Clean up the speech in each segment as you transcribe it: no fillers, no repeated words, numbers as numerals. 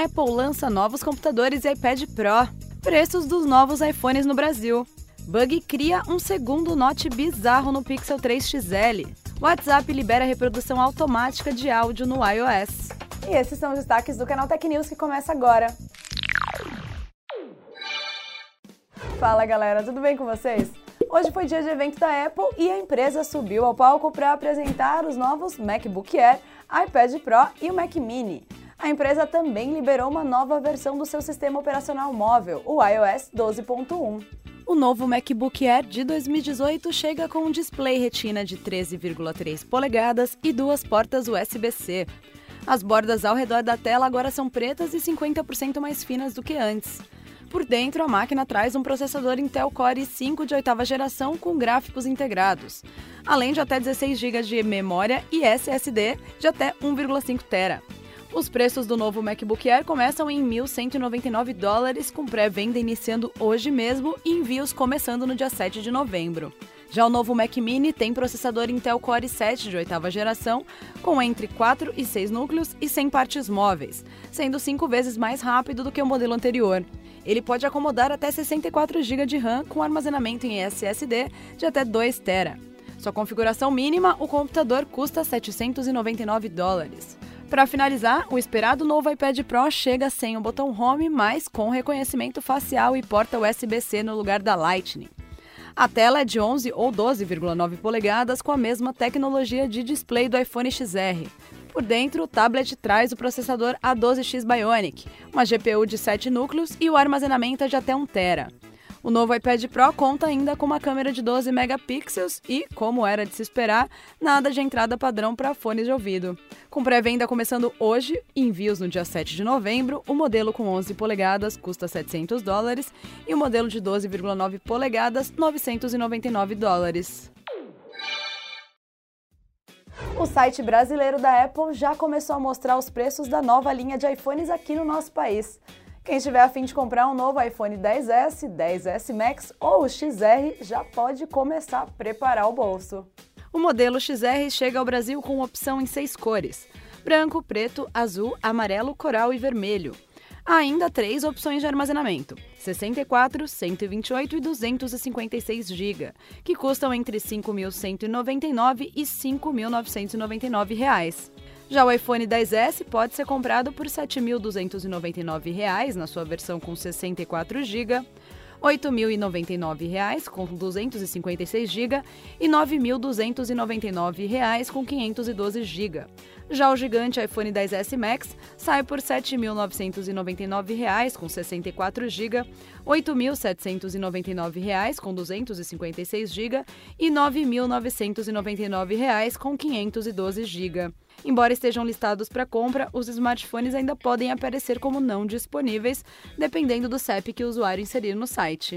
Apple lança novos computadores e iPad Pro. Preços dos novos iPhones no Brasil. Bug cria um segundo note bizarro no Pixel 3 XL. WhatsApp libera reprodução automática de áudio no iOS. E esses são os destaques do canal Tech News que começa agora. Fala galera, tudo bem com vocês? Hoje foi dia de evento da Apple e a empresa subiu ao palco para apresentar os novos MacBook Air, iPad Pro e o Mac Mini. A empresa também liberou uma nova versão do seu sistema operacional móvel, o iOS 12.1. O novo MacBook Air de 2018 chega com um display Retina de 13,3 polegadas e duas portas USB-C. As bordas ao redor da tela agora são pretas e 50% mais finas do que antes. Por dentro, a máquina traz um processador Intel Core i5 de 8ª geração com gráficos integrados, além de até 16 GB de memória e SSD de até 1,5 TB. Os preços do novo MacBook Air começam em $1.199, com pré-venda iniciando hoje mesmo e envios começando no dia 7 de novembro. Já o novo Mac Mini tem processador Intel Core i7 de 8ª geração, com entre 4 e 6 núcleos e 100 partes móveis, sendo 5 vezes mais rápido do que o modelo anterior. Ele pode acomodar até 64 GB de RAM com armazenamento em SSD de até 2 TB. Sua configuração mínima, o computador custa $799. Para finalizar, o esperado novo iPad Pro chega sem o botão Home, mas com reconhecimento facial e porta USB-C no lugar da Lightning. A tela é de 11 ou 12,9 polegadas com a mesma tecnologia de display do iPhone XR. Por dentro, o tablet traz o processador A12X Bionic, uma GPU de 7 núcleos e o armazenamento é de até 1 TB. O novo iPad Pro conta ainda com uma câmera de 12 megapixels e, como era de se esperar, nada de entrada padrão para fones de ouvido. Com pré-venda começando hoje e envios no dia 7 de novembro, o modelo com 11 polegadas custa $700 e o modelo de 12,9 polegadas, $999. O site brasileiro da Apple já começou a mostrar os preços da nova linha de iPhones aqui no nosso país. Quem estiver a fim de comprar um novo iPhone XS, XS Max ou o XR já pode começar a preparar o bolso. O modelo XR chega ao Brasil com opção em 6 cores: branco, preto, azul, amarelo, coral e vermelho. Há ainda 3 opções de armazenamento: 64, 128 e 256 GB, que custam entre R$ 5.199 e R$ 5.999. Já o iPhone XS pode ser comprado por R$ 7.299 na sua versão com 64 GB, R$ 8.099 com 256 GB e R$ 9.299 com 512 GB. Já o gigante iPhone XS Max sai por R$ 7.999 com 64 GB, R$ 8.799 com 256 GB e R$ 9.999 com 512 GB. Embora estejam listados para compra, os smartphones ainda podem aparecer como não disponíveis, dependendo do CEP que o usuário inserir no site.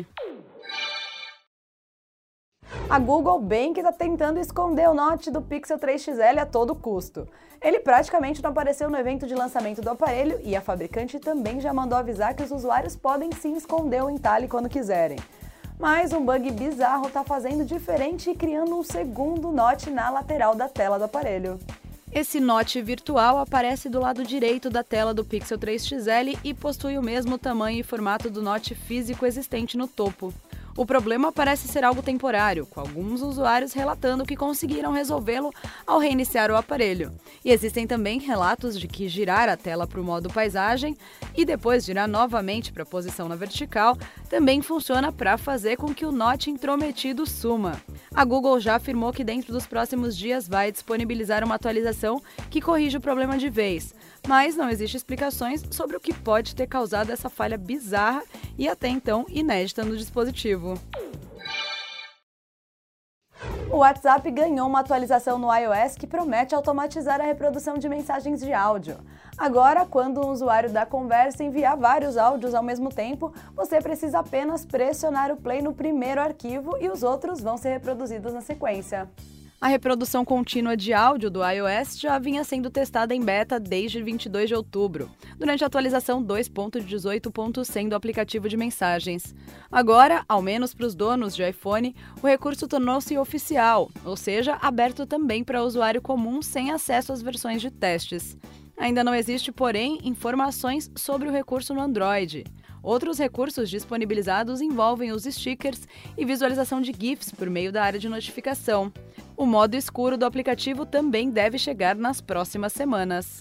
A Google bem que está tentando esconder o Note do Pixel 3 XL a todo custo. Ele praticamente não apareceu no evento de lançamento do aparelho e a fabricante também já mandou avisar que os usuários podem sim esconder o entalhe quando quiserem. Mas um bug bizarro está fazendo diferente e criando um segundo Note na lateral da tela do aparelho. Esse Note virtual aparece do lado direito da tela do Pixel 3 XL e possui o mesmo tamanho e formato do Note físico existente no topo. O problema parece ser algo temporário, com alguns usuários relatando que conseguiram resolvê-lo ao reiniciar o aparelho. E existem também relatos de que girar a tela para o modo paisagem e depois girar novamente para a posição na vertical também funciona para fazer com que o Note intrometido suma. A Google já afirmou que dentro dos próximos dias vai disponibilizar uma atualização que corrige o problema de vez, mas não existem explicações sobre o que pode ter causado essa falha bizarra e até então inédita no dispositivo. O WhatsApp ganhou uma atualização no iOS que promete automatizar a reprodução de mensagens de áudio. Agora, quando um usuário da conversa enviar vários áudios ao mesmo tempo, você precisa apenas pressionar o play no primeiro arquivo e os outros vão ser reproduzidos na sequência. A reprodução contínua de áudio do iOS já vinha sendo testada em beta desde 22 de outubro, durante a atualização 2.18.100 do aplicativo de mensagens. Agora, ao menos para os donos de iPhone, o recurso tornou-se oficial, ou seja, aberto também para usuário comum sem acesso às versões de testes. Ainda não existe, porém, informações sobre o recurso no Android. Outros recursos disponibilizados envolvem os stickers e visualização de GIFs por meio da área de notificação. O modo escuro do aplicativo também deve chegar nas próximas semanas.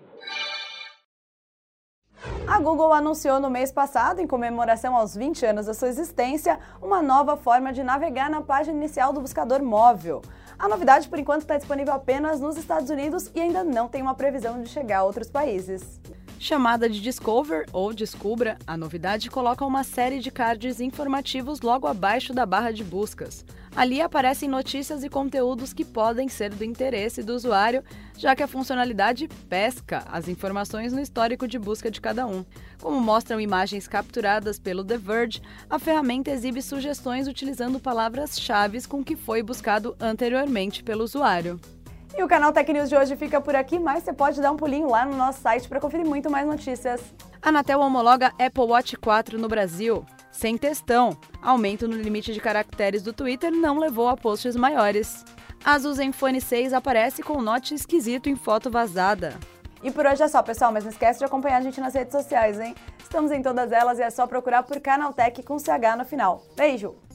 A Google anunciou no mês passado, em comemoração aos 20 anos da sua existência, uma nova forma de navegar na página inicial do buscador móvel. A novidade, por enquanto, está disponível apenas nos Estados Unidos e ainda não tem uma previsão de chegar a outros países. Chamada de Discover ou Descubra, a novidade coloca uma série de cards informativos logo abaixo da barra de buscas. Ali aparecem notícias e conteúdos que podem ser do interesse do usuário, já que a funcionalidade pesca as informações no histórico de busca de cada um. Como mostram imagens capturadas pelo The Verge, a ferramenta exibe sugestões utilizando palavras-chave com que foi buscado anteriormente pelo usuário. E o canal Tech News de hoje fica por aqui, mas você pode dar um pulinho lá no nosso site para conferir muito mais notícias. A Anatel homologa Apple Watch 4 no Brasil. Sem textão. Aumento no limite de caracteres do Twitter não levou a posts maiores. Asus Zenfone 6 aparece com note esquisito em foto vazada. E por hoje é só, pessoal, mas não esquece de acompanhar a gente nas redes sociais, hein? Estamos em todas elas e é só procurar por Canaltech com CH no final. Beijo!